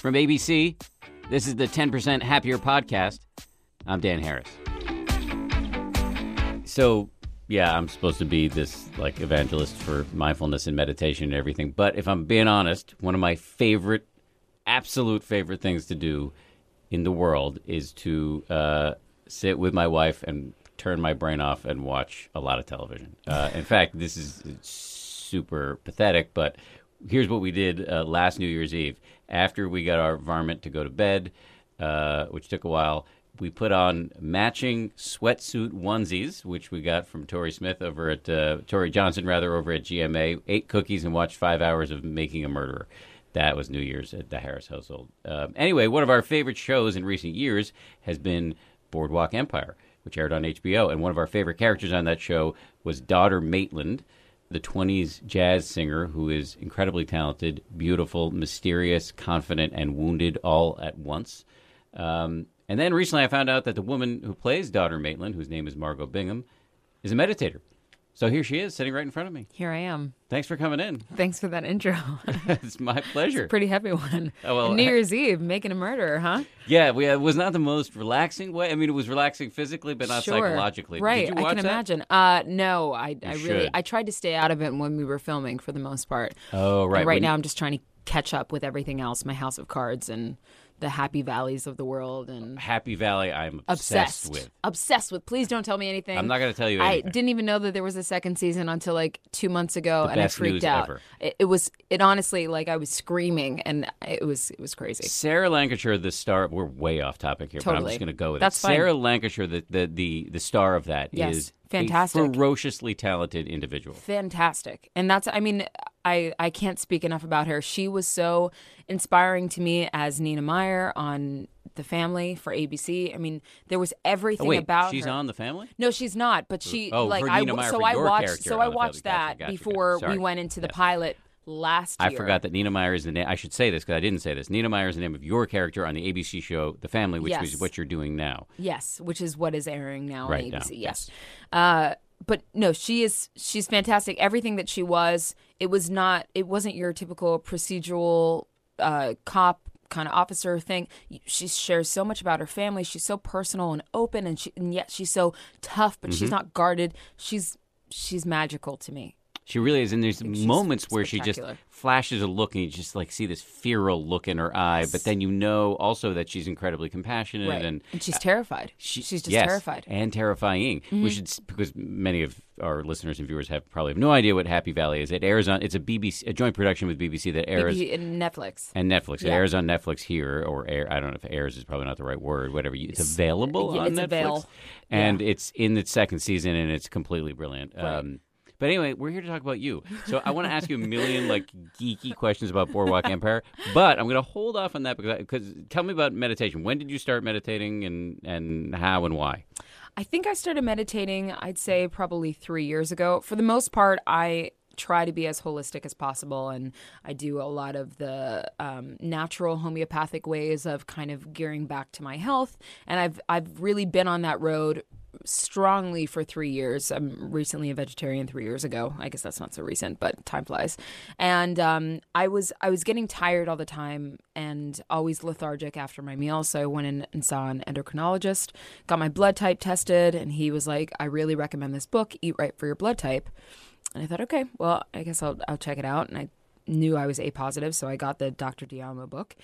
From ABC, this is the 10% Happier Podcast. I'm Dan Harris. So, yeah, I'm supposed to be this evangelist for mindfulness and meditation and everything. But if I'm being honest, one of my absolute favorite things to do in the world is to sit with my wife and turn my brain off and watch a lot of television. In fact, this is super pathetic, but here's what we did last New Year's Eve. After we got our varmint to go to bed, which took a while, we put on matching sweatsuit onesies, which we got from Tori Johnson over at GMA, ate cookies and watched 5 hours of Making a Murderer. That was New Year's at the Harris household. Anyway, one of our favorite shows in recent years has been Boardwalk Empire, which aired on HBO. And one of our favorite characters on that show was Daughter Maitland, the 20s jazz singer who is incredibly talented, beautiful, mysterious, confident, and wounded all at once. And then recently I found out that the woman who plays Daughter Maitland, whose name is Margot Bingham, is a meditator. So here she is, sitting right in front of me. Here I am. Thanks for coming in. Than's for that intro. It's my pleasure. It's a pretty heavy one. Oh, well, New Year's Eve, making a murderer, huh? Yeah, it was not the most relaxing way. I mean, it was relaxing physically, but not psychologically. Right, Did you watch I can that? imagine. No, I should. tried to stay out of it when we were filming for the most part. Oh, right. And right now I'm just trying to catch up with everything else, my House of Cards and the Happy Valleys of the world. And Happy Valley, I'm obsessed with. Obsessed with. Please don't tell me anything. I'm not going to tell you anything. I didn't even know that there was a second season until 2 months ago, and I best freaked news out. ever. It honestly, I was screaming, and it was crazy. Sarah Lancashire, the star. We're way off topic here, but I'm Totally. just going to go with That's it. fine. Sarah Lancashire, the star of that, Yes. is Fantastic. a ferociously talented individual. Fantastic. And that's, I can't speak enough about her. She was so inspiring to me as Nina Meyer on The Family for ABC. I mean, there was everything about her. She's on The Family? No, she's not. But she, for Nina Meyer, for I your watched, character so on I The watched Family. that Gotcha. before Sorry. we went into the pilot last year. I forgot that Nina Meyer is the name. I should say this because I didn't say this. Nina Meyer is the name of your character on the ABC show The Family, which is what you're doing now. Yes, which is what is airing now on ABC. Now. Yes. But no, she's fantastic. Everything that she was, it wasn't your typical procedural cop kind of officer thing. She shares so much about her family. She's so personal and open, and yet she's so tough, but she's not guarded. She's magical to me. She really is, and there's moments where she just spectacular. flashes a look, and you just see this feral look in her eye. But then you know also that she's incredibly compassionate, Right. and she's terrified. She's just terrified. and terrifying. We should, because many of our listeners and viewers probably have no idea what Happy Valley is. It airs on. It's a joint production with BBC that airs BBC and Netflix. It airs on Netflix here, or I don't know if airs is probably not the right word. Whatever, it's available on Netflix, and it's in its second season, and it's completely brilliant. Right. But anyway, we're here to talk about you. So I want to ask you a million geeky questions about Boardwalk Empire, but I'm going to hold off on that because tell me about meditation. When did you start meditating, and how and why? I think I started meditating, I'd say probably 3 years ago. For the most part, I try to be as holistic as possible, and I do a lot of the natural homeopathic ways of kind of gearing back to my health. And I've really been on that road strongly for 3 years. I'm recently a vegetarian 3 years ago. I guess that's not so recent, but time flies. And I was getting tired all the time and always lethargic after my meals. So I went in and saw an endocrinologist, got my blood type tested, and he was like, I really recommend this book, Eat Right for Your Blood Type. And I thought, okay, well, I guess I'll check it out. And I knew I was A positive, so I got the Dr. Diamo book.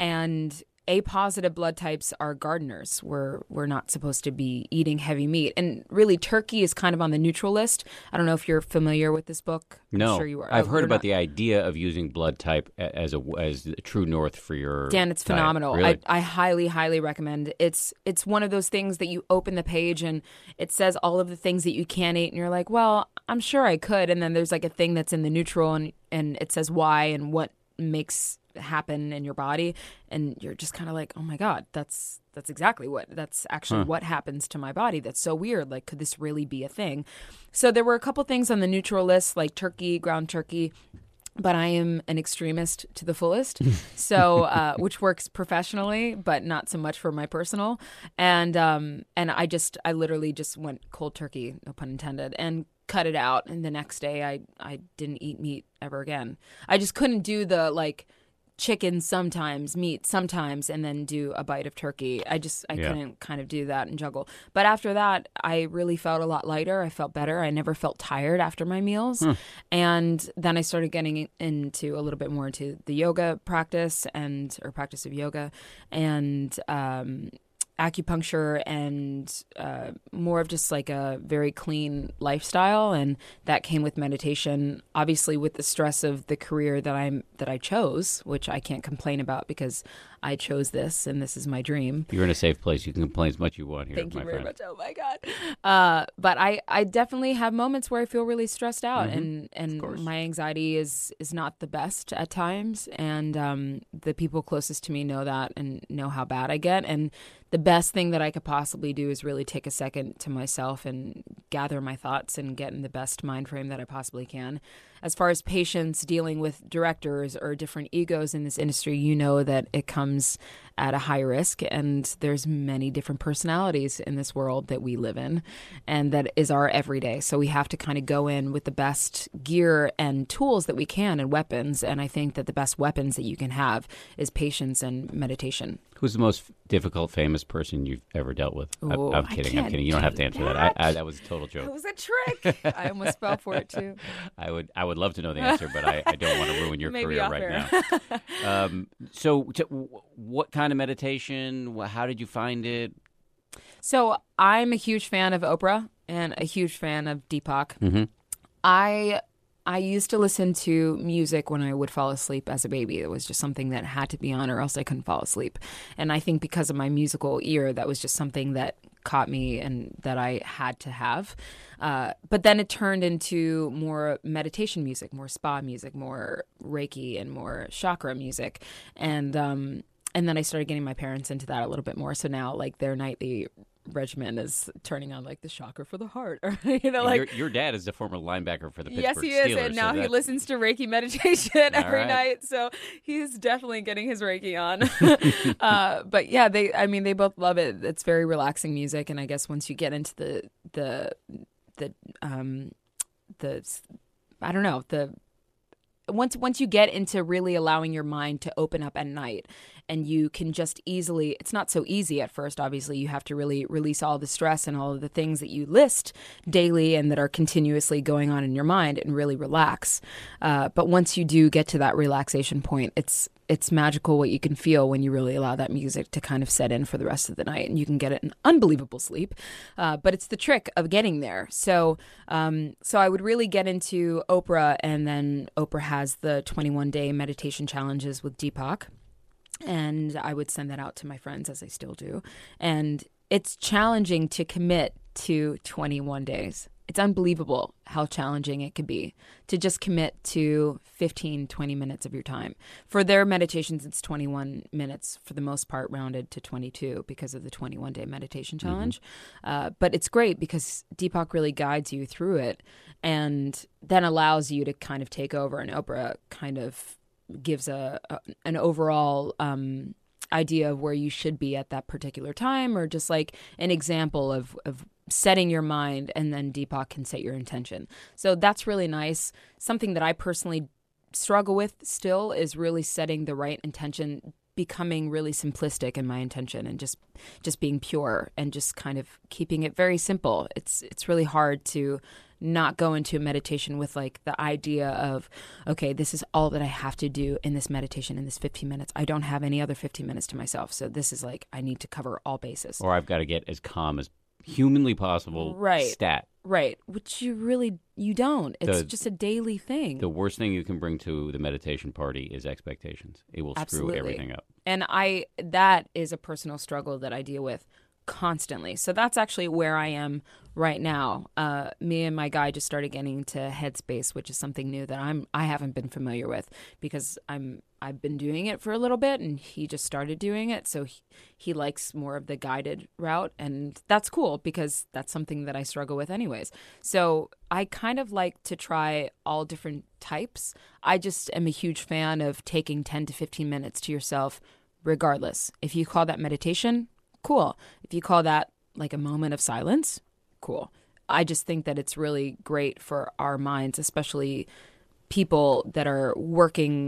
And A-positive blood types are gardeners. We're not supposed to be eating heavy meat. And really, turkey is kind of on the neutral list. I don't know if you're familiar with this book. No, I'm sure you are. I've heard about the idea of using blood type as a true north for your Dan, it's diet. phenomenal. Really? I highly, highly recommend. It's one of those things that you open the page and it says all of the things that you can't eat, and you're like, well, I'm sure I could. And then there's a thing that's in the neutral, and it says why and what makes happen in your body, and you're just kind of like, oh my god, that's exactly that's actually what happens to my body. That's so weird. Could this really be a thing? So there were a couple things on the neutral list, like turkey, ground turkey, but I am an extremist to the fullest, so which works professionally, but not so much for my personal. And I literally just went cold turkey, no pun intended, and cut it out. And the next day, I didn't eat meat ever again. I just couldn't do the chicken sometimes, meat sometimes, and then do a bite of turkey. I couldn't kind of do that and juggle. But after that, I really felt a lot lighter. I felt better. I never felt tired after my meals. And then I started getting into a little bit more into the yoga practice or practice of yoga and acupuncture and more of just like a very clean lifestyle, and that came with meditation. Obviously, with the stress of the career that I chose, which I can't complain about because I chose this and this is my dream. You're in a safe place. You can complain as much as you want here. Thank you very friend. much. Oh my God. But I definitely have moments where I feel really stressed out, and my anxiety is not the best at times, and the people closest to me know that and know how bad I get. And the best thing that I could possibly do is really take a second to myself and gather my thoughts and get in the best mind frame that I possibly can. As far as patients dealing with directors or different egos in this industry, you know that it comes at a high risk, and there's many different personalities in this world that we live in, and that is our everyday. So we have to kind of go in with the best gear and tools that we can and weapons. And I think that the best weapons that you can have is patience and meditation. Who's the most difficult, famous person you've ever dealt with? Ooh, I'm kidding. I'm kidding. You don't have to answer that. That was a total joke. It was a trick. I almost fell for it too. I would love to know the answer, but I don't want to ruin your Maybe career right now. So what kind of meditation? How did you find it? So I'm a huge fan of Oprah and a huge fan of Deepak. Mm-hmm. I used to listen to music when I would fall asleep as a baby. It was just something that had to be on or else I couldn't fall asleep. And I think because of my musical ear, that was just something that caught me and that I had to have. But then it turned into more meditation music, more spa music, more Reiki and more chakra music. And then I started getting my parents into that a little bit more. So now like their nightly regimen is turning on like the chakra for the heart, or like your dad is the former linebacker for the Pittsburgh Yes, he is, Steelers, and now he listens to Reiki meditation every night, so he's definitely getting his Reiki on. But yeah, they both love it. It's very relaxing music, and I guess once you get into the I don't know, once you get into really allowing your mind to open up at night, and you can just easily, it's not so easy at first, obviously. You have to really release all the stress and all of the things that you list daily and that are continuously going on in your mind, and really relax. But once you do get to that relaxation point, it's magical what you can feel when you really allow that music to kind of set in for the rest of the night, and you can get an unbelievable sleep. But it's the trick of getting there. So I would really get into Oprah, and then Oprah has the 21-day meditation challenges with Deepak. And I would send that out to my friends, as I still do. And it's challenging to commit to 21 days. It's unbelievable how challenging it could be to just commit to 15, 20 minutes of your time. For their meditations, it's 21 minutes, for the most part, rounded to 22 because of the 21-day meditation challenge. But it's great because Deepak really guides you through it and then allows you to kind of take over. And Oprah kind of gives an overall idea of where you should be at that particular time, or just like an example of setting your mind, and then Deepak can set your intention. So that's really nice. Something that I personally struggle with still is really setting the right intention, becoming really simplistic in my intention, and just being pure and just kind of keeping it very simple. It's really hard to not go into a meditation with like the idea of, okay, this is all that I have to do in this meditation in this 15 minutes. I don't have any other 15 minutes to myself. So this is like, I need to cover all bases. Or I've got to get as calm as humanly possible. Stat. Right. Which you don't. It's just a daily thing. The worst thing you can bring to the meditation party is expectations. It will screw everything up. And that is a personal struggle that I deal with constantly. So that's actually where I am right now. Me and my guy just started getting into Headspace, which is something new that I haven't been familiar with, because I've been doing it for a little bit, and he just started doing it. So he likes more of the guided route, and that's cool because that's something that I struggle with anyways. So I kind of like to try all different types. I just am a huge fan of taking 10 to 15 minutes to yourself, regardless. If you call that meditation, cool. If you call that like a moment of silence, cool. I just think that it's really great for our minds, especially people that are working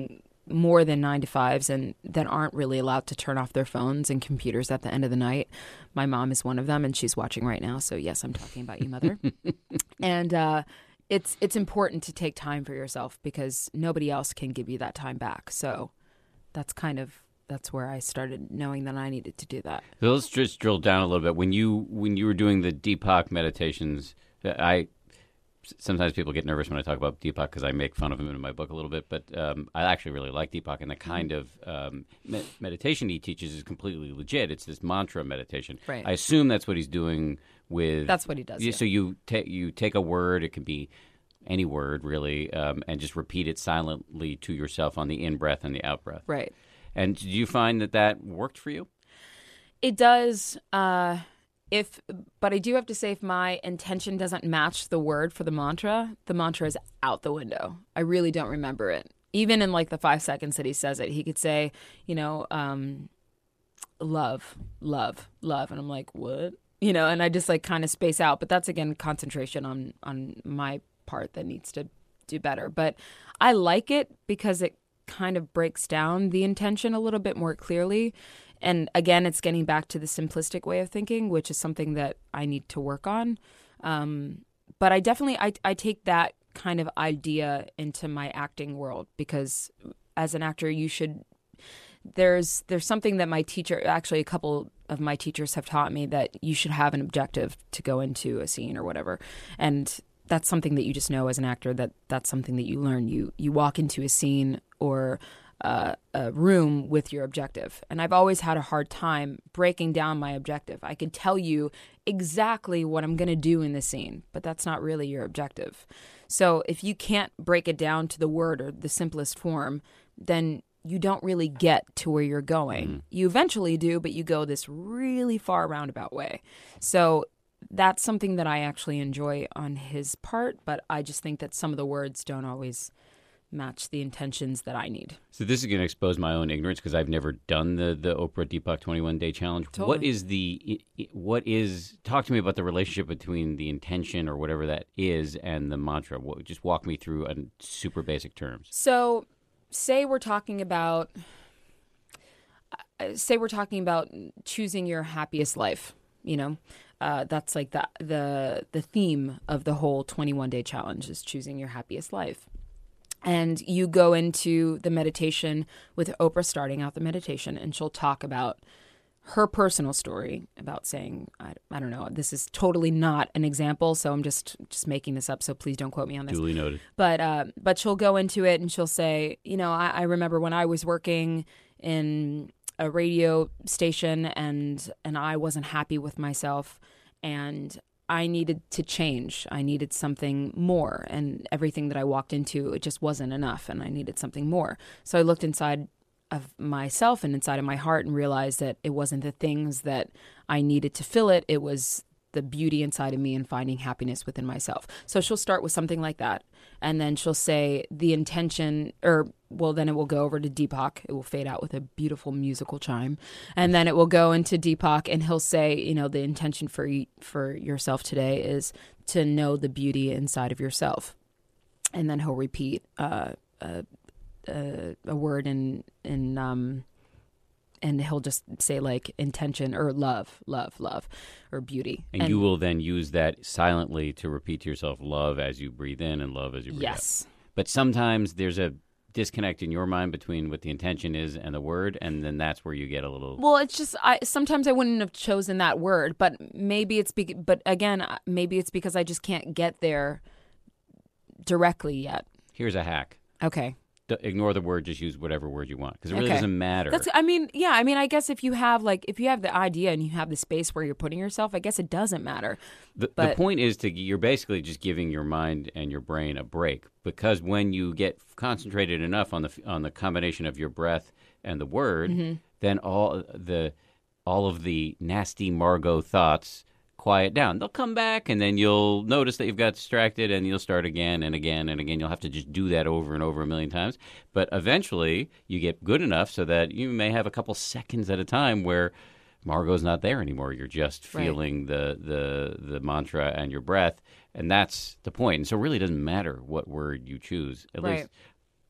more than 9 to 5s and that aren't really allowed to turn off their phones and computers at the end of the night. My mom is one of them, and she's watching right now. So yes, I'm talking about you, Mother. And it's important to take time for yourself because nobody else can give you that time back. So that's where I started knowing that I needed to do that. So let's just drill down a little bit. When you were doing the Deepak meditations, sometimes people get nervous when I talk about Deepak because I make fun of him in my book a little bit, but I actually really like Deepak, and the kind of meditation he teaches is completely legit. It's this mantra meditation. Right. I assume that's what he's doing with... That's what he does, yeah. So you take a word, it can be any word really, and just repeat it silently to yourself on the in-breath and the out-breath. Right. And did you find that worked for you? It does. But I do have to say, if my intention doesn't match the word for the mantra is out the window. I really don't remember it. Even in like the 5 seconds that he says it, he could say, love, love, love. And I'm like, what? And I just like kind of space out. But that's, again, concentration on my part that needs to do better. But I like it because it kind of breaks down the intention a little bit more clearly. And again, it's getting back to the simplistic way of thinking, which is something that I need to work on. But I definitely, I take that kind of idea into my acting world because as an actor, there's something that my teacher, actually a couple of my teachers have taught me, that you should have an objective to go into a scene or whatever. And that's something that you just know as an actor, that's something that you learn. You walk into a scene or a room with your objective. And I've always had a hard time breaking down my objective. I could tell you exactly what I'm going to do in the scene, but that's not really your objective. So if you can't break it down to the word or the simplest form, then you don't really get to where you're going. Mm-hmm. You eventually do, but you go this really far roundabout way. So that's something that I actually enjoy on his part, but I just think that some of the words don't always match the intentions that I need. So this is going to expose my own ignorance because I've never done the Oprah Deepak 21-day challenge. Totally. Talk to me about the relationship between the intention or whatever that is and the mantra. Just walk me through in super basic terms. So say we're talking about choosing your happiest life, that's like the theme of the whole 21-day challenge is choosing your happiest life. And you go into the meditation with Oprah starting out the meditation, and she'll talk about her personal story about saying, I don't know, this is totally not an example, so I'm just making this up, so please don't quote me on this. Duly noted. But she'll go into it and she'll say, I remember when I was working in a radio station and I wasn't happy with myself, and I needed to change. I needed something more, and everything that I walked into, it just wasn't enough, and I needed something more. So I looked inside of myself and inside of my heart and realized that it wasn't the things that I needed to fill it. It was the beauty inside of me and finding happiness within myself. So she'll start with something like that, and then she'll say the intention, then it will go over to Deepak. It will fade out with a beautiful musical chime, and then it will go into Deepak, and he'll say, the intention for yourself today is to know the beauty inside of yourself, and then he'll repeat a word and he'll just say like intention or love, or beauty. And you will then use that silently to repeat to yourself love as you breathe in and love as you breathe out. Yes. But sometimes there's a disconnect in your mind between what the intention is and the word, and then that's where you get a little... Well, it's just, sometimes I wouldn't have chosen that word, but maybe it's because I just can't get there directly yet. Here's a hack. Okay. Ignore the word, just use whatever word you want, because it really doesn't matter. I guess if you have the idea and you have the space where you're putting yourself, I guess it doesn't matter. The point is you're basically just giving your mind and your brain a break, because when you get concentrated enough on the combination of your breath and the word, mm-hmm. then all of the nasty Margot thoughts quiet down. They'll come back, and then you'll notice that you've got distracted, and you'll start again and again and again. You'll have to just do that over and over a million times. But eventually, you get good enough so that you may have a couple seconds at a time where Margot's not there anymore. You're just feeling the mantra and your breath, and that's the point. And so it really doesn't matter what word you choose. At least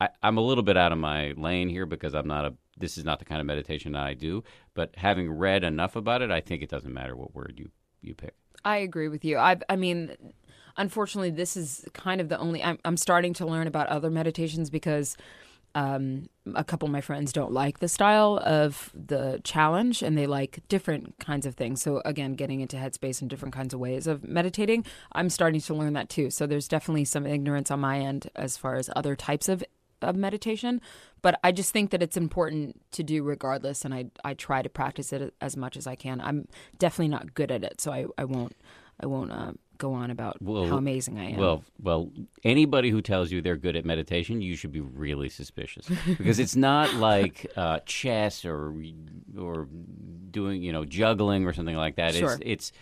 I'm a little bit out of my lane here because this is not the kind of meditation that I do. But having read enough about it, I think it doesn't matter what word you pick. I agree with you. I mean, unfortunately, this is kind of the only. I'm starting to learn about other meditations because a couple of my friends don't like the style of the challenge, and they like different kinds of things. So again, getting into Headspace and different kinds of ways of meditating, I'm starting to learn that too. So there's definitely some ignorance on my end as far as other types of meditation, but I just think that it's important to do regardless, and I try to practice it as much as I can. I'm definitely not good at it, so I won't go on about how amazing I am. Well, anybody who tells you they're good at meditation, you should be really suspicious because it's not like chess or doing juggling or something like that. Sure. It's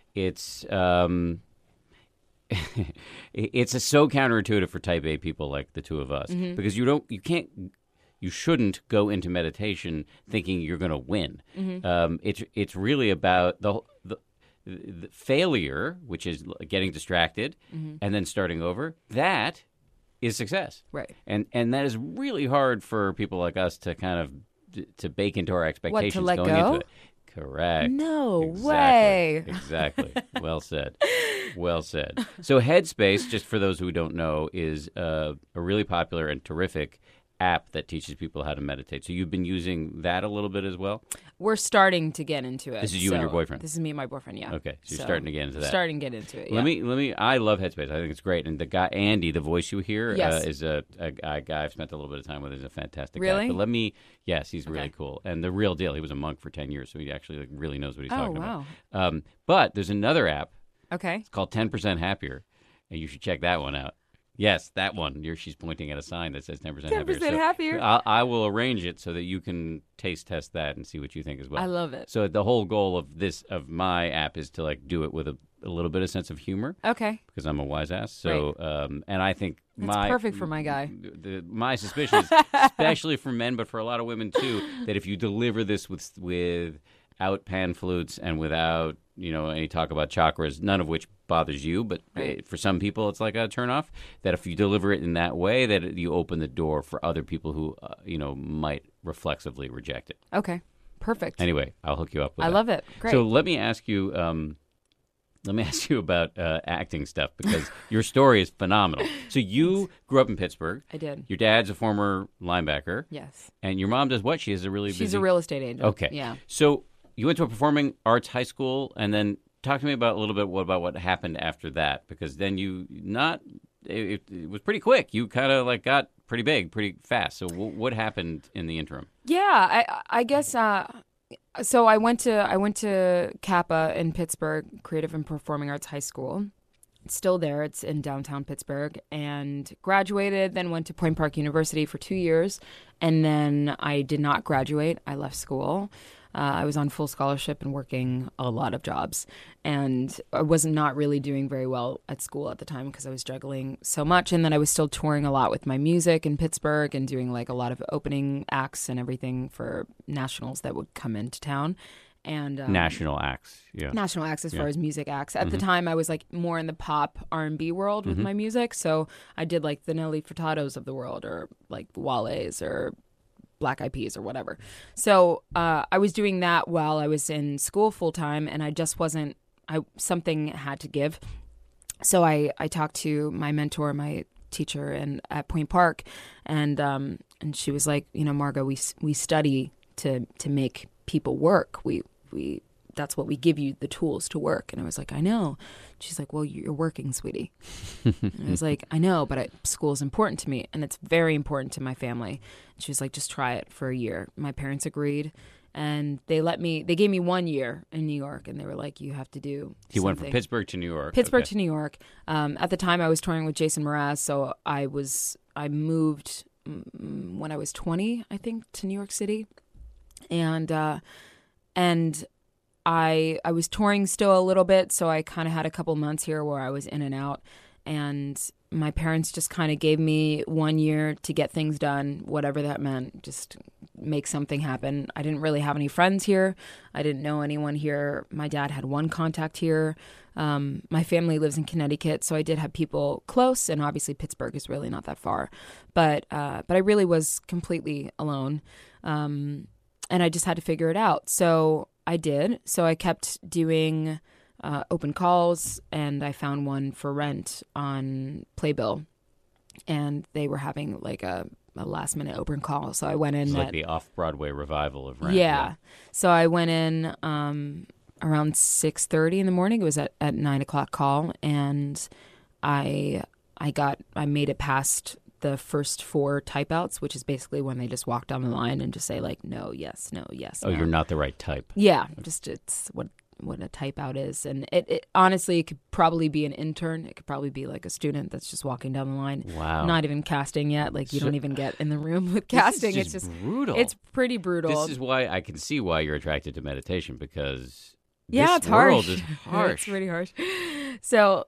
it's so counterintuitive for Type A people like the two of us because you shouldn't go into meditation thinking you're going to win. It's really about the failure, which is getting distracted and then starting over. That is success, right? And that is really hard for people like us to kind of to bake into our expectations to let going go? into it. Correct. No Exactly. way. Exactly. Well said. Well said. So Headspace, just for those who don't know, is a really popular and terrific app that teaches people how to meditate. So you've been using that a little bit as well? We're starting to get into it. This is you and your boyfriend? This is me and my boyfriend, yeah. Okay, so you're starting to get into that. Starting to get into it, yeah. Let me. I love Headspace. I think it's great. And the guy, Andy, the voice you hear, Yes. is a guy I've spent a little bit of time with. He's a fantastic Really? guy. But yes, he's really cool. And the real deal, he was a monk for 10 years, so he actually really knows what he's talking wow. about. But there's another app. Okay. It's called 10% Happier, and you should check that one out. Yes, that one. She's pointing at a sign that says 10% happier. 10% happier. I will arrange it so that you can taste test that and see what you think as well. I love it. So the whole goal of my app is to do it with a little bit of sense of humor. Okay. Because I'm a wise ass. So and I think That's perfect for my guy. My suspicion is, especially for men, but for a lot of women too, that if you deliver this without pan flutes and without any talk about chakras, none of which bothers you, but for some people it's like a turnoff. That if you deliver it in that way, that you open the door for other people who might reflexively reject it. Okay, perfect. Anyway, I'll hook you up with I that. love it. Great. So let me ask you about acting stuff because your story is phenomenal. So you grew up in Pittsburgh. I did. Your dad's a former linebacker. Yes. And your mom does what? She's a real estate agent. Okay. Yeah. So you went to a performing arts high school, and then talk to me about a little bit about what happened after that, because then it was pretty quick. You kind of got pretty big, pretty fast. So what happened in the interim? Yeah, I guess. So I went to Kappa in Pittsburgh, Creative and Performing Arts High School. It's still there. It's in downtown Pittsburgh, and graduated. Then went to Point Park University for 2 years, and then I did not graduate. I left school. I was on full scholarship and working a lot of jobs, and I was not really doing very well at school at the time because I was juggling so much, and then I was still touring a lot with my music in Pittsburgh and doing a lot of opening acts and everything for nationals that would come into town. And national acts, yeah. National acts as far as music acts. At the time, I was more in the pop R&B world with my music, so I did the Nelly Furtados of the world, or Wale's, or Black Eyed Peas, or whatever. So I was doing that while I was in school full time, and I just wasn't. Something had to give. So I talked to my mentor, my teacher, at Point Park, and she was like, Margot, we study to make people work. We that's what we give you, the tools to work. And I was like, I know. She's like, well, you're working, sweetie. And I was like, I know, but school is important to me, and it's very important to my family. And she was like, just try it for a year. My parents agreed, and they gave me 1 year in New York, and they were like, you have to do You something. went from Pittsburgh to New York. Pittsburgh to New York. At the time, I was touring with Jason Mraz, so I moved when I was 20, I think, to New York City. And I was touring still a little bit, so I kind of had a couple months here where I was in and out. And my parents just kind of gave me 1 year to get things done, whatever that meant. Just make something happen. I didn't really have any friends here. I didn't know anyone here. My dad had one contact here. My family lives in Connecticut, so I did have people close, and obviously Pittsburgh is really not that far. But I really was completely alone, and I just had to figure it out. So I did. So I kept doing open calls, and I found one for Rent on Playbill, and they were having like a last-minute open call. So I went in. It's like the off-Broadway revival of Rent. Yeah. So I went in around 6:30 in the morning. It was at 9 o'clock call, and I made it past the first 4 type outs, which is basically when they just walk down the line and just say like no, yes, no, yes. Oh, no. you're not the right type. Yeah, just it's what a type out is. And it honestly, it could probably be an intern. It could probably be like a student that's just walking down the line. Wow. Not even casting yet. Like you don't even get in the room with casting. It's just brutal. It's pretty brutal. This is why I can see why you're attracted to meditation, because yeah, this it's world harsh. is harsh. It's pretty harsh. So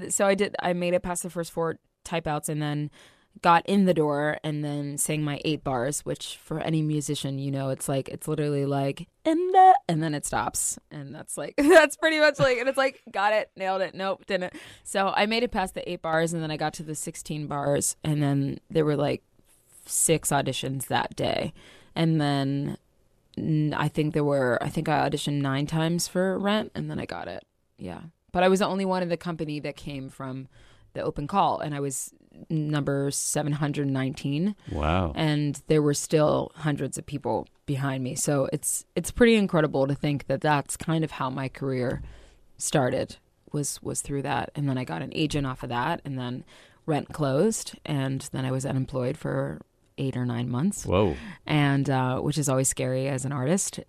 I made it past the first 4 type outs, and then got in the door and then sang my 8 bars, which for any musician, it's literally like, and then it stops. And that's pretty much like, and it's like, got it, nailed it, nope, didn't. So I made it past the 8 bars, and then I got to the 16 bars, and then there were like 6 auditions that day. And then I think I auditioned 9 times for Rent, and then I got it. Yeah. But I was the only one in the company that came from the open call, and I was number 719. Wow. And there were still hundreds of people behind me. So it's pretty incredible to think that that's kind of how my career started, was through that. And then I got an agent off of that, and then Rent closed, and then I was unemployed for 8 or 9 months. Whoa. And which is always scary as an artist.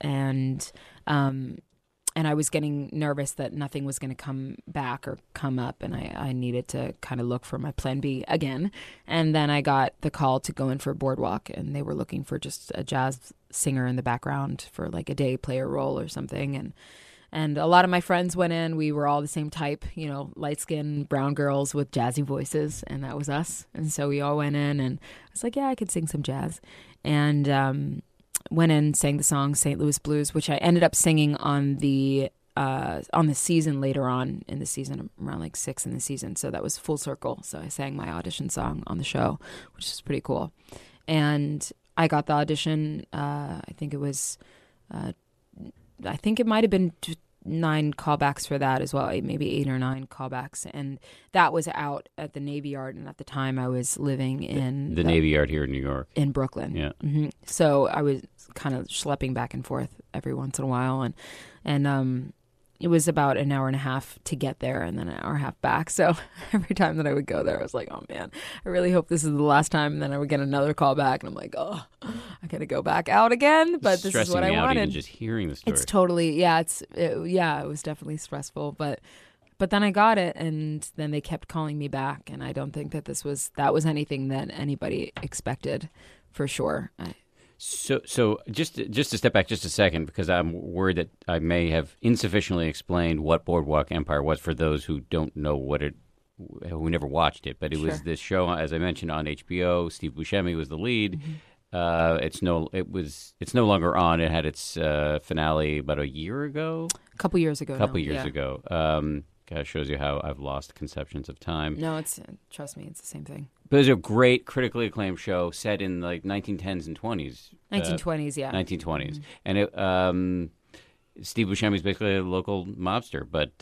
And I was getting nervous that nothing was going to come back or come up, and I needed to kind of look for my plan B again. And then I got the call to go in for Boardwalk, and they were looking for just a jazz singer in the background for like a day player role or something. And a lot of my friends went in. We were all the same type, light-skinned brown girls with jazzy voices, and that was us. And so we all went in, and I was like, yeah, I could sing some jazz. And went in, sang the song St. Louis Blues, which I ended up singing on the season later on in the season, around like 6 in the season. So that was full circle. So I sang my audition song on the show, which is pretty cool. And I got the audition. I think it might have been 9 callbacks for that as well, maybe 8 or 9 callbacks. And that was out at the Navy Yard. And at the time I was living in the Navy Yard here in New York. In Brooklyn. Yeah. Mm-hmm. So I was kind of schlepping back and forth every once in a while. And it was about an hour and a half to get there, and then an hour and a half back. So every time that I would go there, I was like, oh man, I really hope this is the last time. And then I would get another call back, and I'm like, oh, I got to go back out again. But this is what I wanted. Even just hearing the story. It's totally, it was definitely stressful, but then I got it, and then they kept calling me back, and I don't think that that was anything that anybody expected, for sure. So just to step back just a second, because I'm worried that I may have insufficiently explained what Boardwalk Empire was for those who don't know who never watched it. But it was this show, as I mentioned, on HBO. Steve Buscemi was the lead. Mm-hmm. It's no longer on. It had its finale about a year ago. A couple years ago. Ago. Shows you how I've lost conceptions of time. No, trust me, it's the same thing. But it was a great, critically acclaimed show set in like 1910s and 20s. 1920s, yeah. 1920s. Mm-hmm. And Steve Buscemi is basically a local mobster, but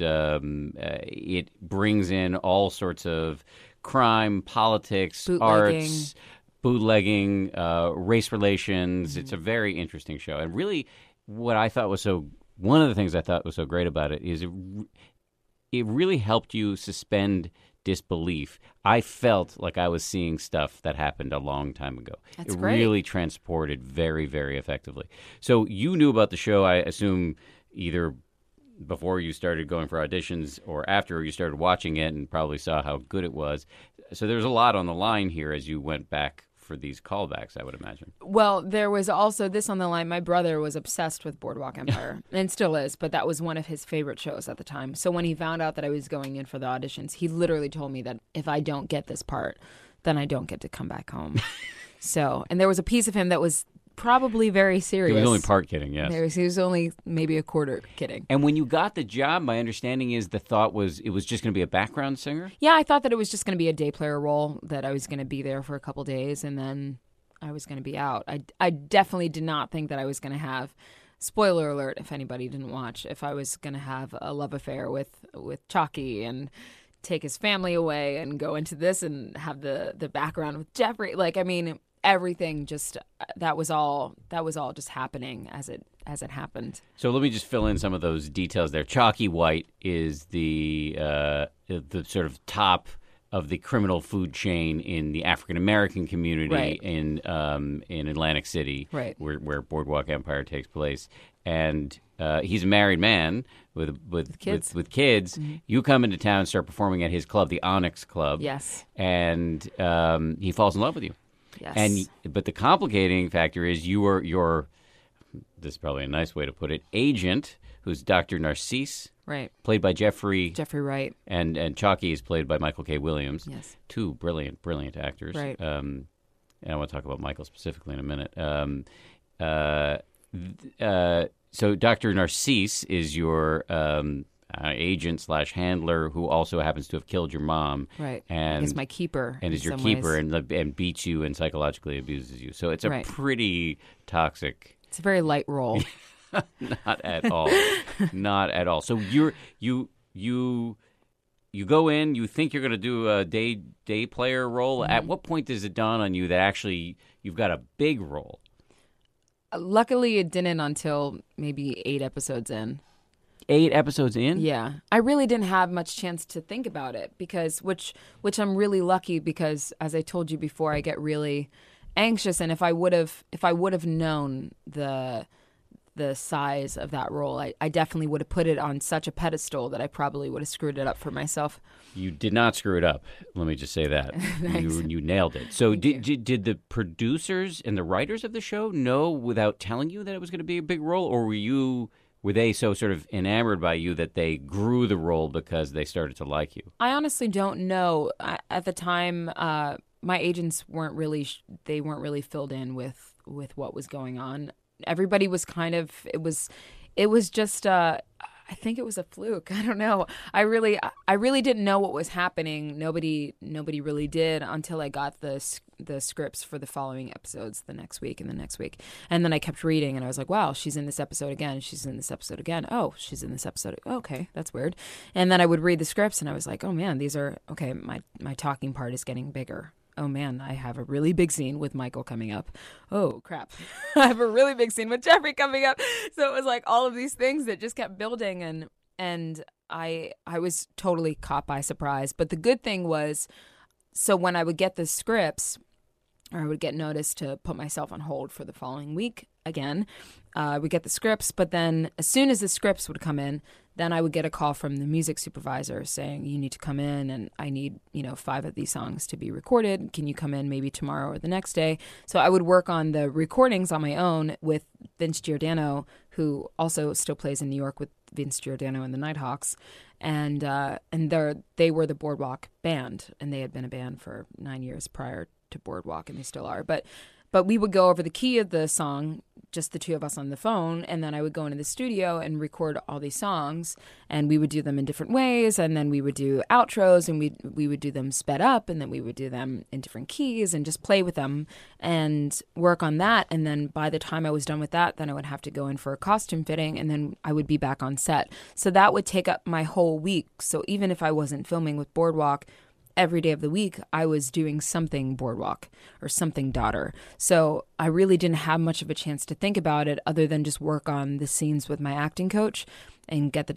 it brings in all sorts of crime, politics, arts, bootlegging, race relations. Mm-hmm. It's a very interesting show. And really, one of the things I thought was so great about it is it really helped you suspend disbelief. I felt like I was seeing stuff that happened a long time ago. That's it great. Really transported very, very effectively. So you knew about the show, I assume, either before you started going for auditions or after you started watching it, and probably saw how good it was. So there's a lot on the line here as you went back for these callbacks, I would imagine. Well, there was also this on the line. My brother was obsessed with Boardwalk Empire and still is, but that was one of his favorite shows at the time. So when he found out that I was going in for the auditions, he literally told me that if I don't get this part, then I don't get to come back home. And there was a piece of him that was probably very serious. He was only part kidding, yes. He was only maybe a quarter kidding. And when you got the job, my understanding is the thought was it was just going to be a background singer? Yeah, I thought that it was just going to be a day player role, that I was going to be there for a couple days, and then I was going to be out. I definitely did not think that I was going to have, spoiler alert if anybody didn't watch, if I was going to have a love affair with Chalky and take his family away and go into this and have the background with Jeffrey. Like, I mean, everything just that was all just happening as it happened. So let me just fill in some of those details there. Chalky White is the sort of top of the criminal food chain in the African American community, right, in Atlantic City, right, where Boardwalk Empire takes place, and he's a married man with kids. With kids. Mm-hmm. You come into town and start performing at his club, the Onyx Club. Yes, and he falls in love with you. Yes, but the complicating factor is your this is probably a nice way to put it, agent, who's Dr. Narcisse. Right. Played by Jeffrey Wright. And Chalky is played by Michael K. Williams. Yes. Two brilliant actors. Right. And I want to talk about Michael specifically in a minute. So Dr. Narcisse is your agent / handler who also happens to have killed your mom. Right. And is my keeper. And is your keeper and beats you and psychologically abuses you. So it's a pretty toxic. It's a very light role. Not at all. Not at all. So you go in, you think you're going to do a day player role. Mm-hmm. At what point does it dawn on you that actually you've got a big role? Luckily, it didn't until maybe 8 episodes in. 8 episodes in? Yeah. I really didn't have much chance to think about it because which I'm really lucky because, as I told you before, I get really anxious, and if I would have known the size of that role, I definitely would have put it on such a pedestal that I probably would have screwed it up for myself. You did not screw it up. Let me just say that. you nailed it. So did the producers and the writers of the show know without telling you that it was going to be a big role, or were they so sort of enamored by you that they grew the role because they started to like you? I honestly don't know. At the time, my agents weren't really filled in with what was going on. Everybody was kind of, it was just, I think it was a fluke. I don't know. I really didn't know what was happening. Nobody really did until I got the scripts for the following episodes the next week and the next week. And then I kept reading and I was like, wow, she's in this episode again. She's in this episode again. Oh, she's in this episode. Okay, that's weird. And then I would read the scripts and I was like, oh man, these are, okay, my talking part is getting bigger. Oh man, I have a really big scene with Michael coming up. Oh crap. I have a really big scene with Jeffrey coming up. So it was like all of these things that just kept building and I was totally caught by surprise. But the good thing was, so when I would get the scripts, or I would get notice to put myself on hold for the following week again, we get the scripts, but then as soon as the scripts would come in, then I would get a call from the music supervisor saying, you need to come in and I need, 5 of these songs to be recorded. Can you come in maybe tomorrow or the next day? So I would work on the recordings on my own with Vince Giordano, who also still plays in New York with Vince Giordano and the Nighthawks. And they were the Boardwalk band, and they had been a band for 9 years prior to Boardwalk, and they still are. But we would go over the key of the song, just the two of us on the phone, and then I would go into the studio and record all these songs, and we would do them in different ways, and then we would do outros, and we would do them sped up, and then we would do them in different keys and just play with them and work on that. And then by the time I was done with that, then I would have to go in for a costume fitting, and then I would be back on set. So that would take up my whole week. So even if I wasn't filming with Boardwalk, every day of the week, I was doing something Boardwalk or something Daughter. So I really didn't have much of a chance to think about it other than just work on the scenes with my acting coach and get the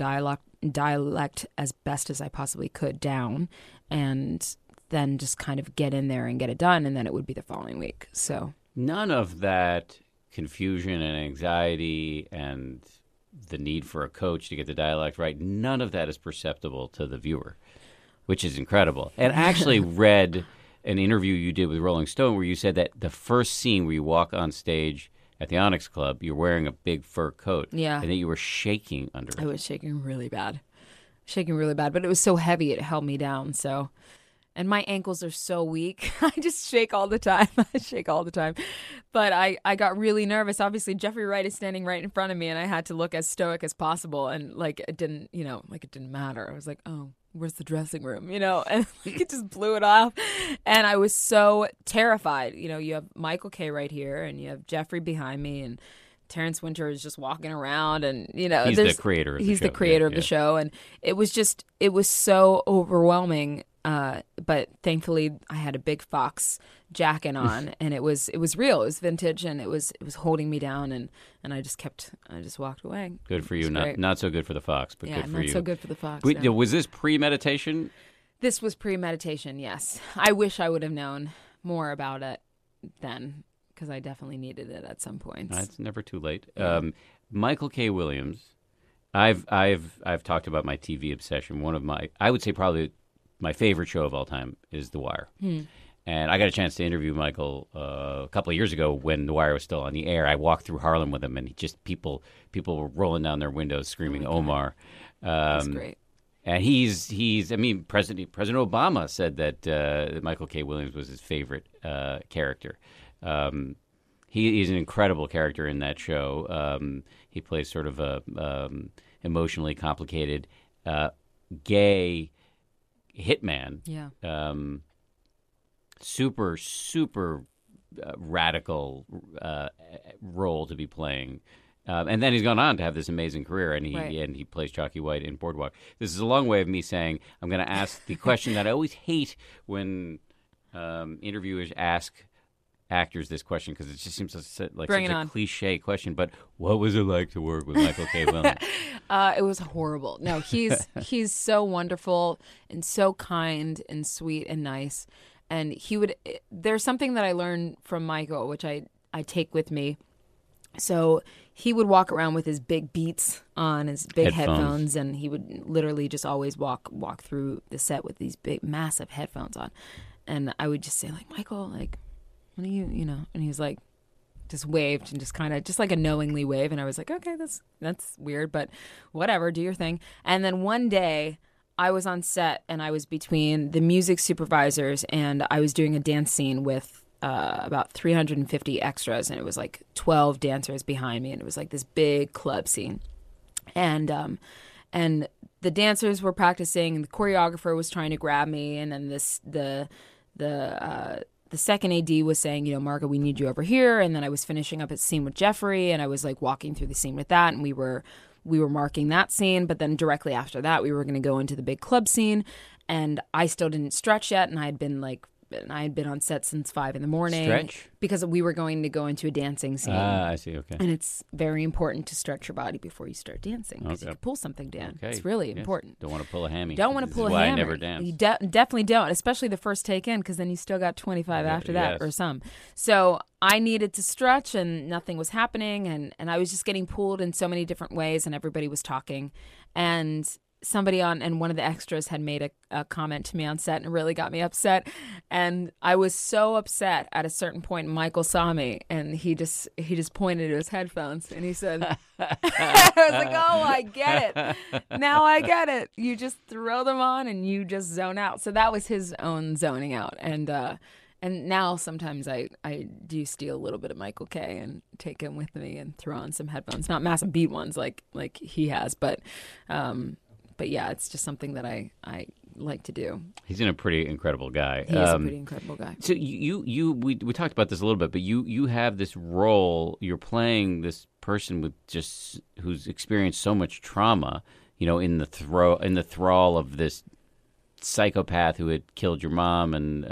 dialect as best as I possibly could down, and then just kind of get in there and get it done, and then it would be the following week. So none of that confusion and anxiety and the need for a coach to get the dialect right, none of that is perceptible to the viewer, which is incredible. And I actually read an interview you did with Rolling Stone where you said that the first scene where you walk on stage at the Onyx Club, you're wearing a big fur coat. Yeah. And that you were shaking under it. I was shaking really bad. But it was so heavy it held me down. So and my ankles are so weak. I just shake all the time. I shake all the time. But I got really nervous. Obviously, Jeffrey Wright is standing right in front of me, and I had to look as stoic as possible. And like it didn't, like it didn't matter. I was like, oh, where's the dressing room? And it just blew it off. And I was so terrified. You have Michael K right here, and you have Jeffrey behind me, and Terrence Winter is just walking around, and he's the creator of the show. He's the creator of the show, and it was so overwhelming. But thankfully, I had a big Fox jacket on, and it was real. It was vintage, and it was holding me down, and I just walked away. Good for you. Not so good for the Fox, but good for you. Not so good for the Fox. Wait, was this pre-meditation? This was pre-meditation. Yes, I wish I would have known more about it then, because I definitely needed it at some point. It's never too late. Michael K. Williams. I've talked about my TV obsession. I would say probably my favorite show of all time is The Wire. And I got a chance to interview Michael a couple of years ago when The Wire was still on the air. I walked through Harlem with him, and people were rolling down their windows screaming Omar. That's great. And he's. I mean, President Obama said that Michael K. Williams was his favorite character. He's an incredible character in that show. He plays sort of a emotionally complicated gay hitman. Yeah. Super radical role to be playing. And then he's gone on to have this amazing career, and he plays Chalky White in Boardwalk. This is a long way of me saying I'm going to ask the question that I always hate when interviewers ask actors this question, because it just seems like such a cliche question. But what was it like to work with Michael K. Williams? It was horrible. No, he's so wonderful and so kind and sweet and nice. And there's something that I learned from Michael, which I take with me. So he would walk around with his big Beats on, his big headphones, and he would literally just always walk through the set with these big, massive headphones on. And I would just say, like, Michael, like, what are you, and he was like, just waved and just kind of, just like a knowingly wave. And I was like, okay, that's weird, but whatever, do your thing. And then one day I was on set, and I was between the music supervisors, and I was doing a dance scene with about 350 extras, and it was like 12 dancers behind me, and it was like this big club scene. And the dancers were practicing, and the choreographer was trying to grab me, and then the second AD was saying, Margo, we need you over here. And then I was finishing up a scene with Jeffrey, and I was like walking through the scene with that, and we were marking that scene. But then directly after that, we were going to go into the big club scene, and I still didn't stretch yet, and I had been on set since 5 a.m. Stretch? Because we were going to go into a dancing scene. I see, okay. And it's very important to stretch your body before you start dancing, because you can pull something down. Okay. It's really important. Don't want to pull a hammy. Don't want to pull a hammy. This is why I never dance. You definitely don't, especially the first take in, because then you still got 25 after that, or some. So I needed to stretch, and nothing was happening, and I was just getting pulled in so many different ways, and everybody was talking. And somebody and one of the extras had made a comment to me on set, and it really got me upset. And I was so upset at a certain point. Michael saw me, and he just pointed to his headphones, and he said, I was like, oh, I get it. Now I get it. You just throw them on and you just zone out. So that was his own zoning out. And now sometimes I do steal a little bit of Michael K. and take him with me and throw on some headphones, not massive beat ones like he has, but yeah, it's just something that I like to do. He's a pretty incredible guy. He is a pretty incredible guy. So we talked about this a little bit, but you have this role. You're playing this person who's experienced so much trauma, in the thrall of this psychopath who had killed your mom, and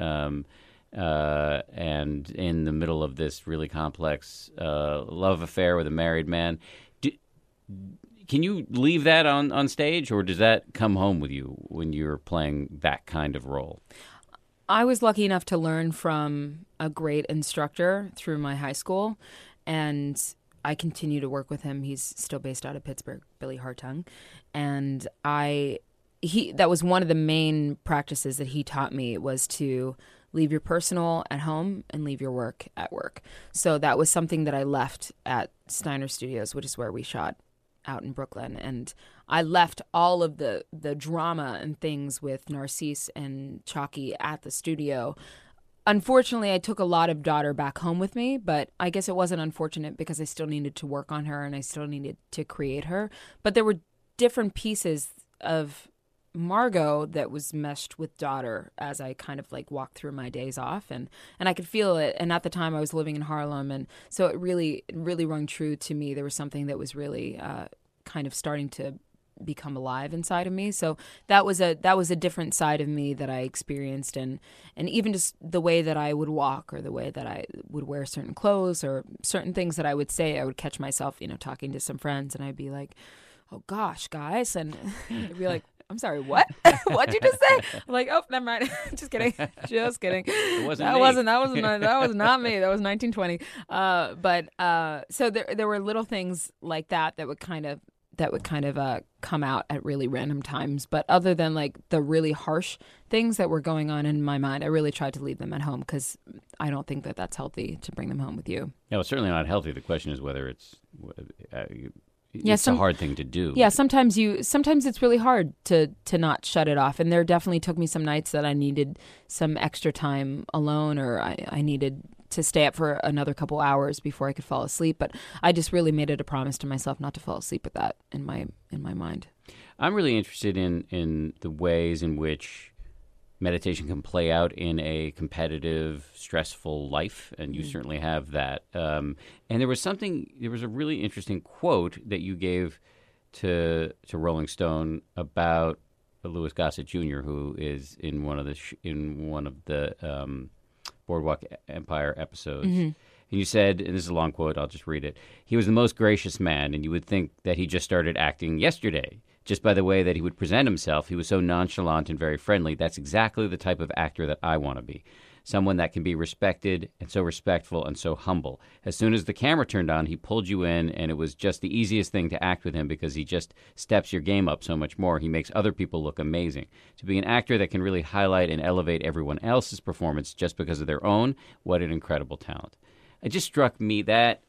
in the middle of this really complex love affair with a married man. Can you leave that on stage, or does that come home with you when you're playing that kind of role? I was lucky enough to learn from a great instructor through my high school, and I continue to work with him. He's still based out of Pittsburgh, Billy Hartung. And that was one of the main practices that he taught me, was to leave your personal at home and leave your work at work. So that was something that I left at Steiner Studios, which is where we shot out in Brooklyn. And I left all of the drama and things with Narcisse and Chalky at the studio. Unfortunately, I took a lot of daughter back home with me, but I guess it wasn't unfortunate because I still needed to work on her and I still needed to create her. But there were different pieces of Margot that was meshed with daughter as I kind of like walked through my days off, and I could feel it. And at the time I was living in Harlem, and so it really rung true to me. There was something that was really kind of starting to become alive inside of me. So that was a different side of me that I experienced, and even just the way that I would walk or the way that I would wear certain clothes or certain things that I would say. I would catch myself, talking to some friends, and I'd be like, "Oh gosh, guys," and I'd be like, "I'm sorry, what? What'd you just say?" I'm like, "Oh, never mind. Just kidding. Just kidding. It wasn't that me. wasn't that was not me. That was 1920." So there were little things like that would kind of come out at really random times. But other than like the really harsh things that were going on in my mind, I really tried to leave them at home because I don't think that that's healthy to bring them home with you. No, it's certainly not healthy. The question is whether it's a hard thing to do. Yeah, sometimes it's really hard to not shut it off. And there definitely took me some nights that I needed some extra time alone, or I needed to stay up for another couple hours before I could fall asleep. But I just really made it a promise to myself not to fall asleep with that in my mind. I'm really interested in the ways in which meditation can play out in a competitive, stressful life, and you certainly have that. And there was a really interesting quote that you gave to Rolling Stone about Louis Gossett Jr., who is in one of the Boardwalk Empire episodes. Mm-hmm. And you said, and this is a long quote, I'll just read it, "He was the most gracious man, and you would think that he just started acting yesterday. Just by the way that he would present himself, he was so nonchalant and very friendly. That's exactly the type of actor that I want to be. Someone that can be respected and so respectful and so humble. As soon as the camera turned on, he pulled you in, and it was just the easiest thing to act with him because he just steps your game up so much more. He makes other people look amazing. To be an actor that can really highlight and elevate everyone else's performance just because of their own, what an incredible talent." It just struck me, that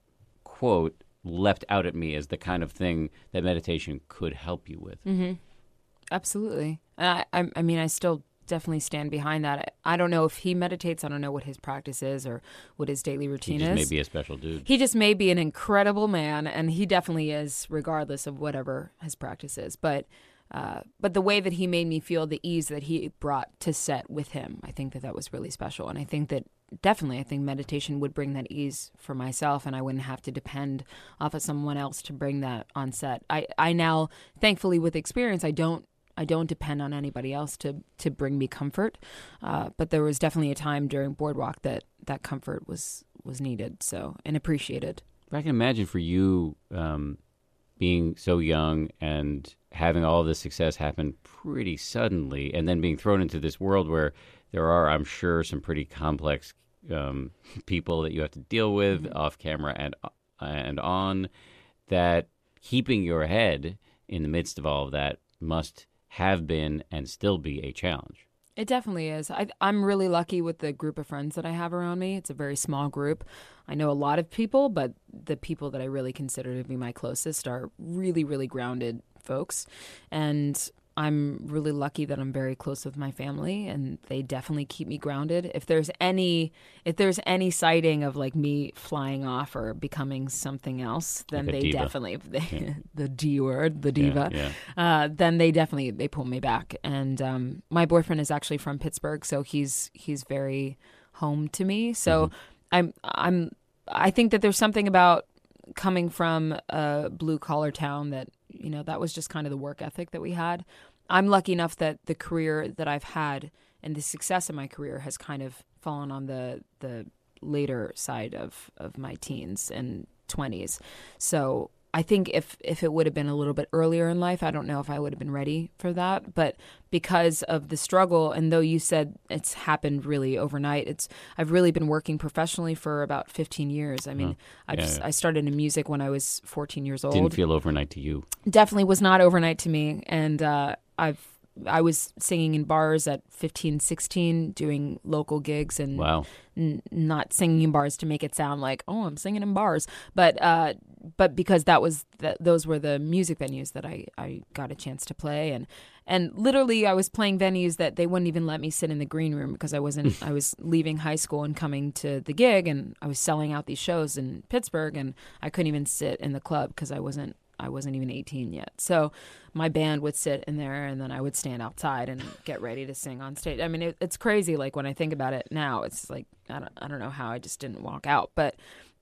quote leapt out at me as the kind of thing that meditation could help you with. Mm-hmm. Absolutely. And I mean, I still definitely stand behind that. I don't know if he meditates. I don't know what his practice is or what his daily routine is. He just may be a special dude. He just may be an incredible man, and he definitely is, regardless of whatever his practice is. But the way that he made me feel, the ease that he brought to set with him, I think that was really special. And I think meditation would bring that ease for myself, and I wouldn't have to depend off of someone else to bring that on set. I now, thankfully, with experience, I don't depend on anybody else to bring me comfort. But there was definitely a time during Boardwalk that comfort was needed, and appreciated. I can imagine for you being so young and having all this success happen pretty suddenly, and then being thrown into this world where there are, I'm sure, some pretty complex people that you have to deal with off camera and on, that keeping your head in the midst of all of that must have been and still be a challenge. It definitely is. I'm really lucky with the group of friends that I have around me. It's a very small group. I know a lot of people, but the people that I really consider to be my closest are really, really grounded folks. And I'm really lucky that I'm very close with my family, and they definitely keep me grounded. If there's any sighting of like me flying off or becoming something else, then like they definitely the D word, the diva. Yeah. Then they pull me back. And my boyfriend is actually from Pittsburgh, so he's very home to me. So I think that there's something about coming from a blue collar town that, that was just kind of the work ethic that we had. I'm lucky enough that the career that I've had and the success of my career has kind of fallen on the later side of my teens and 20s. So I think if it would have been a little bit earlier in life, I don't know if I would have been ready for that. But because of the struggle, and though you said it's happened really overnight, I've really been working professionally for about 15 years. I mean, I started in music when I was 14 years old. Didn't feel overnight to you. Definitely was not overnight to me. And I was singing in bars at 15, 16, doing local gigs, and not singing in bars to make it sound like, oh, I'm singing in bars. But but because those were the music venues that I got a chance to play, and literally I was playing venues that they wouldn't even let me sit in the green room because I was leaving high school and coming to the gig, and I was selling out these shows in Pittsburgh, and I couldn't even sit in the club because I wasn't even 18 yet. So my band would sit in there, and then I would stand outside and get ready to sing on stage. I mean, it's crazy. Like when I think about it now, it's like I don't know how I just didn't walk out, but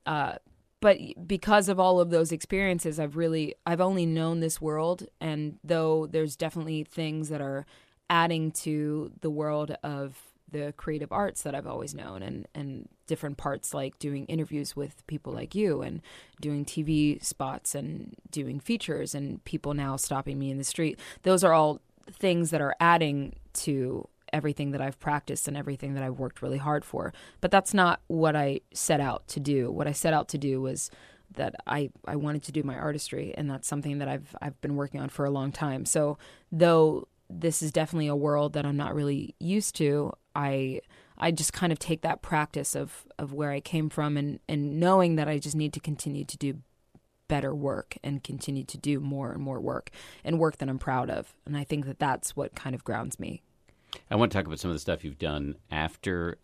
because of all of those experiences, I've only known this world, and though there's definitely things that are adding to the world of the creative arts that I've always known, and different parts like doing interviews with people like you and doing TV spots and doing features and people now stopping me in the street. Those are all things that are adding to everything that I've practiced and everything that I've worked really hard for. But that's not what I set out to do. What I set out to do was that I wanted to do my artistry, and that's something that I've been working on for a long time. So though this is definitely a world that I'm not really used to, I just kind of take that practice of where I came from and knowing that I just need to continue to do better work and continue to do more and more work and work that I'm proud of. And I think that that's what kind of grounds me. I want to talk about some of the stuff you've done after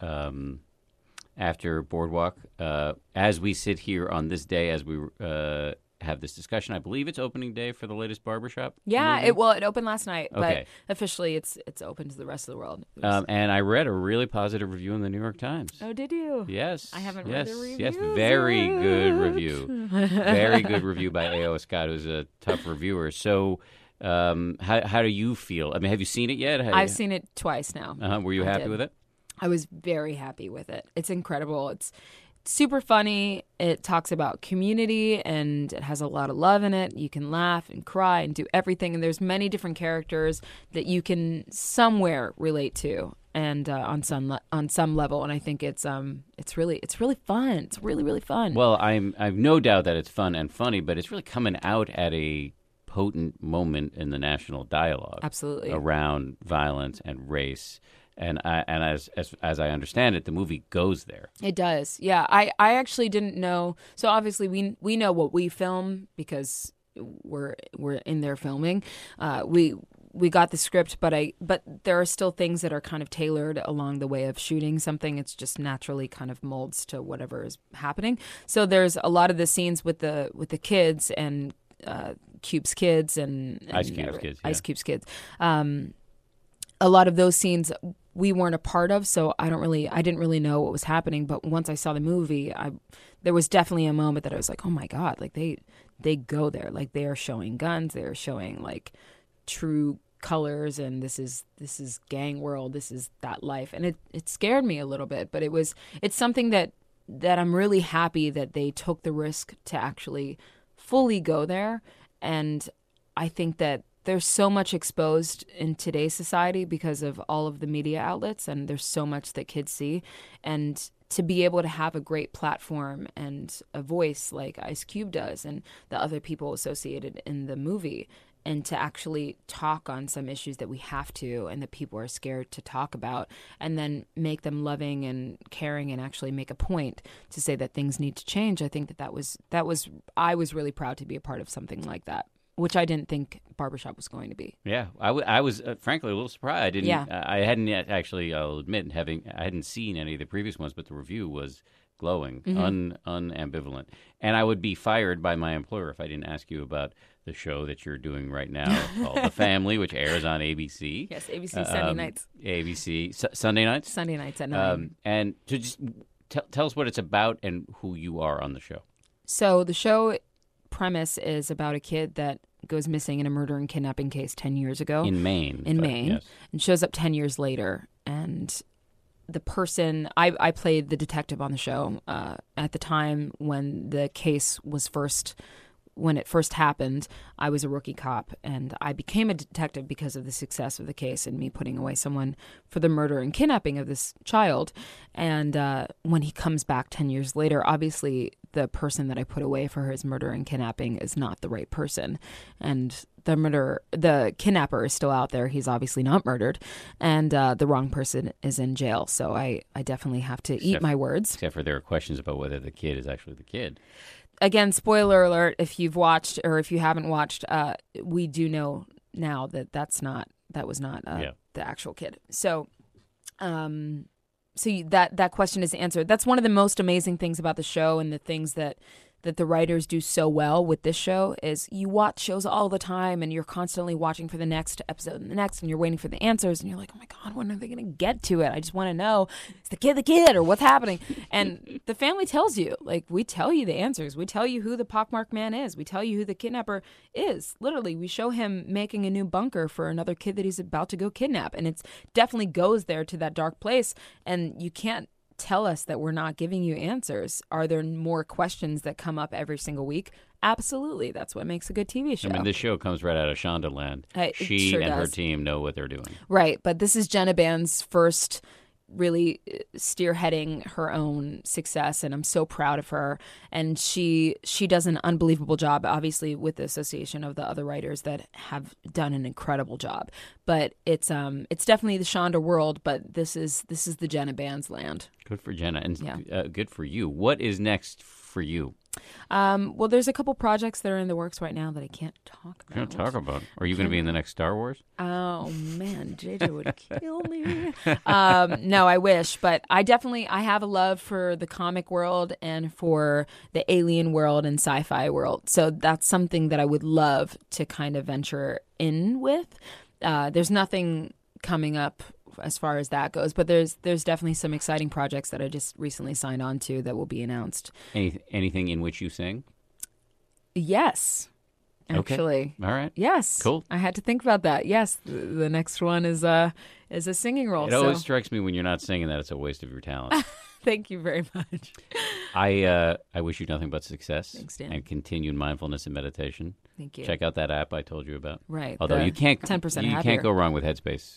Boardwalk. As we sit here on this day, as we have this discussion, I believe it's opening day for the latest Barbershop. Yeah, movie? it opened last night, Okay. but officially it's open to the rest of the world. And I read a really positive review in the New York Times. Oh, did you? Yes. I haven't yes, read the review. Yes, very good review. Very good review by A.O. Scott, who's a tough reviewer. So how do you feel? I mean, have you seen it yet? I've seen it twice now. Were you happy with it? I was very happy with it. It's incredible. It's super funny. It talks about community, and it has a lot of love in it. You can laugh and cry and do everything, and there's many different characters that you can somewhere relate to, and on some level. And I think it's really fun. It's really fun. Well, I've no doubt that it's fun and funny, but it's really coming out at a potent moment in the national dialogue. Absolutely. Around violence and race. And as I understand it, the movie goes there. It does. Yeah. I actually didn't know. So obviously we know what we film because we're in there filming. We got the script, but there are still things that are kind of tailored along the way of shooting something. It's just naturally kind of molds to whatever is happening. So there's a lot of the scenes with the kids and Cube's kids and Ice Cube's kids. Yeah. Ice Cube's kids. A lot of those scenes we weren't a part of, so I didn't really know what was happening. But once I saw the movie, there was definitely a moment that I was like, oh my God, like they go there, like they are showing guns, they are showing like true colors, and this is gang world, this is that life, and it scared me a little bit, but it's something that I'm really happy that they took the risk to actually fully go there. And I think that there's so much exposed in today's society because of all of the media outlets, and there's so much that kids see. And to be able to have a great platform and a voice like Ice Cube does and the other people associated in the movie, and to actually talk on some issues that we have to and that people are scared to talk about, and then make them loving and caring and actually make a point to say that things need to change. I think that was I was really proud to be a part of something like that, which I didn't think Barbershop was going to be. Yeah, I was frankly a little surprised. I hadn't yet actually, I'll admit, I hadn't seen any of the previous ones, but the review was glowing, unambivalent. And I would be fired by my employer if I didn't ask you about the show that you're doing right now called The Family, which airs on ABC. Yes, ABC Sunday nights. ABC Sunday nights? Sunday nights at 9. And to just tell us what it's about and who you are on the show. So the show premise is about a kid that goes missing in a murder and kidnapping case 10 years ago. In Maine. Yes. And shows up 10 years later. And the person, I played the detective on the show at the time when the case was when it first happened. I was a rookie cop, and I became a detective because of the success of the case and me putting away someone for the murder and kidnapping of this child. And when he comes back 10 years later, obviously the person that I put away for his murder and kidnapping is not the right person. And the kidnapper is still out there. He's obviously not murdered, and the wrong person is in jail. So I definitely have to eat my words. Except for there are questions about whether the kid is actually the kid. again, spoiler alert, if you've watched or if you haven't watched, we do know now that that was not the actual kid. So, that question is answered. That's one of the most amazing things about the show, and the things that the writers do so well with this show is you watch shows all the time and you're constantly watching for the next episode and the next, and you're waiting for the answers, and you're like, oh my God, when are they going to get to it? I just want to know, is the kid or what's happening? And the family tells you, like, we tell you the answers. We tell you who the pockmarked man is. We tell you who the kidnapper is. Literally, we show him making a new bunker for another kid that he's about to go kidnap. And it's definitely goes there to that dark place, and you can't tell us that we're not giving you answers. Are there more questions that come up every single week? Absolutely. That's what makes a good TV show. I mean, this show comes right out of Shondaland. She sure and does. her team know what they're doing. Right. But this is Jenna Band's first really spearheading her own success, and I'm so proud of her. And she does an unbelievable job, obviously, with the association of the other writers that have done an incredible job. But it's definitely the Shonda world, but this is the Jenna Band's land. Good for Jenna, and good for you. What is next for you? Well, there's a couple projects that are in the works right now that I can't talk about. Can't talk about. Are you going to be in the next Star Wars? Oh man, JJ would kill me. No, I wish, but I have a love for the comic world and for the alien world and sci-fi world. So that's something that I would love to kind of venture in with. There's nothing coming up as far as that goes, but there's definitely some exciting projects that I just recently signed on to that will be announced. Anything in which you sing? Yes. Actually. Okay. All right. Yes. Cool. I had to think about that. Yes. The next one is a singing role. It always strikes me when you're not singing that it's a waste of your talent. Thank you very much. I wish you nothing but success. They extend. And continued mindfulness and meditation. Thank you. Check out that app I told you about. Right. Although you can't 10% you happier. can't go wrong with Headspace.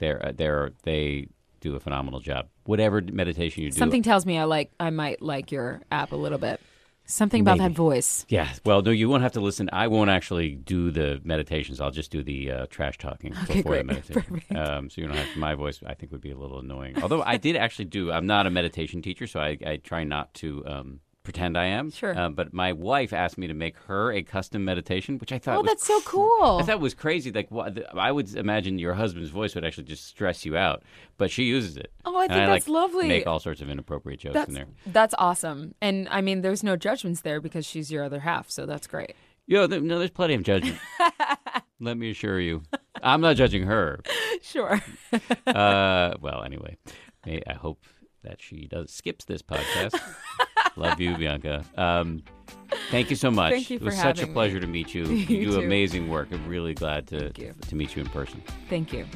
They do a phenomenal job. Whatever meditation you do. Something tells me I might like your app a little bit. Something about that voice. Yeah. Well, no, you won't have to listen. I won't actually do the meditations. I'll just do the trash talking before the meditation. So you don't have my voice. I think would be a little annoying. Although I did actually do. I'm not a meditation teacher, so I try not to pretend I am. Sure. But my wife asked me to make her a custom meditation, which I thought was that's so cool. I thought it was crazy. Like, I would imagine your husband's voice would actually just stress you out, but she uses it. Oh, I think that's lovely. Make all sorts of inappropriate jokes in there. That's awesome. And I mean, there's no judgments there because she's your other half, so that's great. No, there's plenty of judgment. Let me assure you. I'm not judging her. Sure. Well, anyway, I hope that she skips this podcast. Love you, Bianca. Thank you so much. Thank you for having me. It was such a pleasure to meet you. You do amazing work. I'm really glad to meet you in person. Thank you.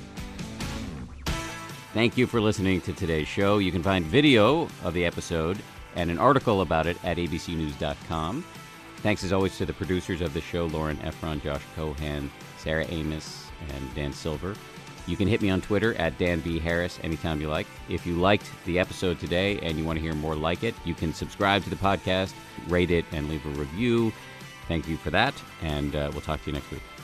Thank you for listening to today's show. You can find video of the episode and an article about it at abcnews.com. Thanks as always to the producers of the show, Lauren Efron, Josh Cohan, Sarah Amos, and Dan Silver. You can hit me on Twitter at Dan B. Harris anytime you like. If you liked the episode today and you want to hear more like it, you can subscribe to the podcast, rate it, and leave a review. Thank you for that, and we'll talk to you next week.